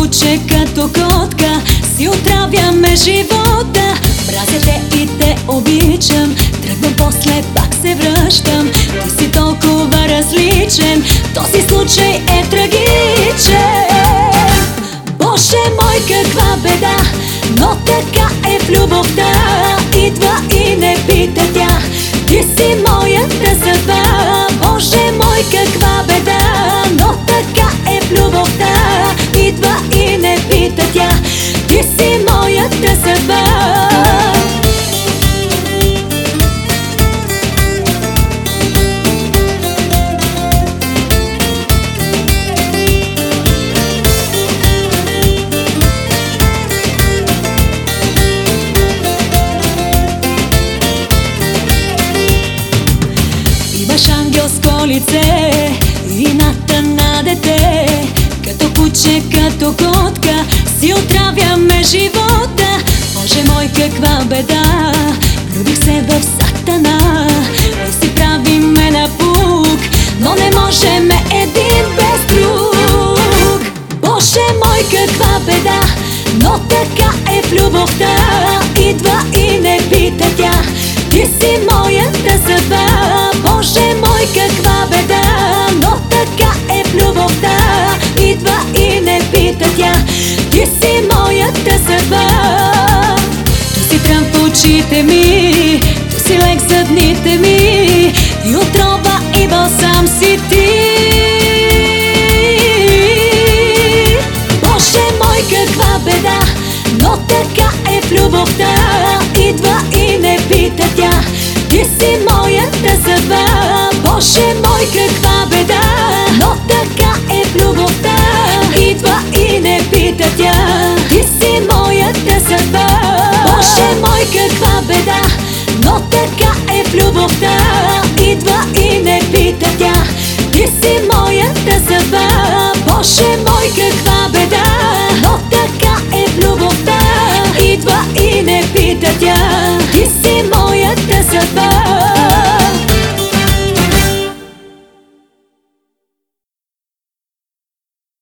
куче като котка, си отравяме живота. Мразя те и те обичам, тръгвам после пак се връщам. Ти си толкова различен, този случай е трагичен. Боже мой, каква беда, но така е в любовта. Идва и не пита тя, ти си моята съдба. Боже мой, каква беда, но така е в любовта. Идва и не пита тя, ти си моята съдба. Имаш ангелско лице и на дете, като куче, като котка, си отравяме живота. Боже мой, каква беда, влюбих се в сатана и си правиме напук, но не можеме един без друг. Боже мой, каква беда, но така е в любовта. Идва и не пита тя, ти си моята съдба. Боже мой, каква беда, но така е в любовта. Идва и не пита тя, ти си моята съдба. Tu си трън в очите ми, tu си лек за дните ми, и отрова и балсам си ти. Боже мой, каква беда, но така е в любовта. Идва и не пита тя, ти си моята съдба. Боже мой, каква беда, но така е в любовта. Идва и не пита тя, ти си моята съдба. Боже мой, каква беда, но така е в любовта. Идва и не пита тя, ти си моята съдба. Боже мой, каква